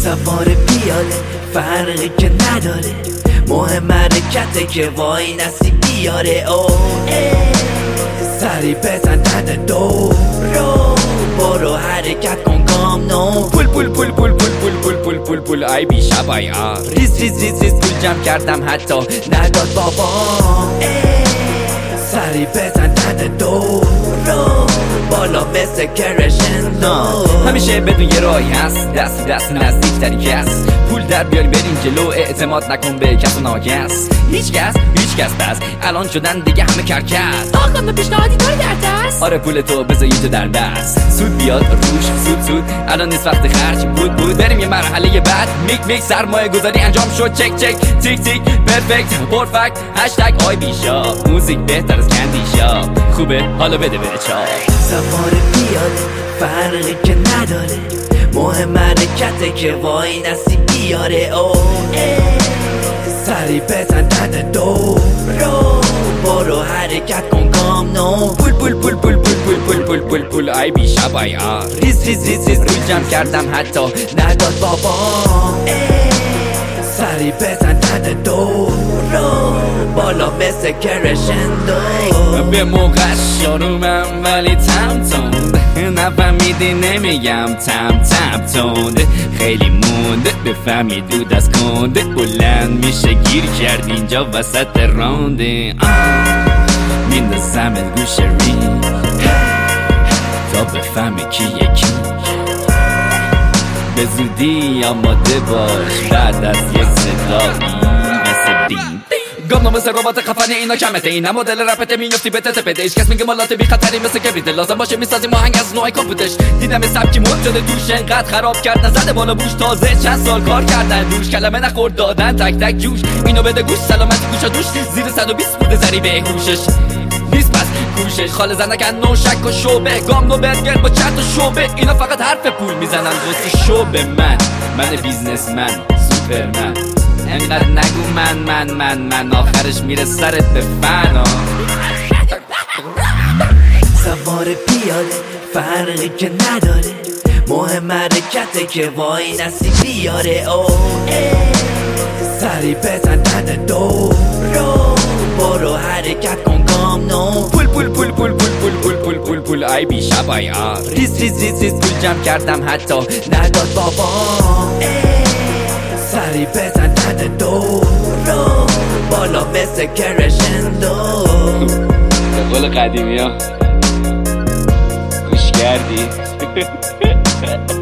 سوار پیاده فرقی که نداره، مهم حرکته که وای نسی بیاره. سری بزن دند دو رو برو حرکت کن گام نو. پول پول پول پول پول پول پول پول پول پول ای بی شبایا ریز ریز ریز ریز پول جمع کردم حتی نداد بابا. سری بزن دند دو رو بالا مثل کرشندو. همیشه بدون یه راهی هست، دست دست نزدیک تری کس. پول در بیاریم بریم جلو، اعتماد نکن به کس و ناکس. هیچ کس بس الان شدن دیگه همه کرکس. آقا به پیشنهادی داری در دست؟ آره پول تو بذاری تو در دست، سود بیاد روش سود الان نیست وقت خرج بود بریم یه مرحله بعد. میک سرمایه گذاری انجام شد، چک تیک تیک پرفکت پرفکت هشتگ آی بیشا. موزیک بهتر از کندی شاپ، خوبه حالا بده بره چاپ. سوار پیاده فرقی که نداره، مهم حرکته که وای نسی بیاره. سری بزن دند دو رو برو حرکت کن گام نو. پول پول پول پول پول پول پول پول پول پول ای بی شبایا ریز ریز ریز ریز پول جمع کردم حتی نداد بابا. سری بزن دند دو رو بالا مثل کرشندو. به موقع شرومم ولی تم تند، نفهمیدی نمیگم تم تند. خیلی مونده بفهمی دود از کنده، بلند میشه گیر کرد اینجا وسط رانده. میندازم گوش رین تا بفهمی کی یکی. به زودی آماده باش بعد از یک صدایی مثل بین. گام مثل ربات خفنی اینا کمته، این مدل رپته میفتی به تته. هیچ کس میگه مالات بی خطری مثل کبریت، لازم باشه میسازیم آهنگ از نوع کاپوتش. دیدم سبکی مد شده توش انقدر خراب کرد نزده بالا بوش، تازه چند سال کار کردن دوش. کلمه نخورد دادن تک تک جوش، اینو بده گوش سلامتی گوش دوش. زیر 120 بوده زری به هوشش نیست پس کوشش. خال زنکن نو شک و شوبه، گام نو برگر با چرت و شوبه. اینا فقط حرف پول میزنن واسه شوبه. من بیزنسمن سوپرمن، انقدر نگو من آخرش میره سرت به فنا. سوار پیاده فرقی که نداره، مهم حرکته که وای نسی بیاره. سری بزن دند دو رو برو حرکت کن گام نو. پول پول پول پول پول پول پول پول پول پول ای بی شبایا ریز ریز ریز ریز پول جمع کردم حتی نداد بابا. سری بزن دند دو رو بالا مثل کرشندو. به قول قدیمی ها گوش کردی؟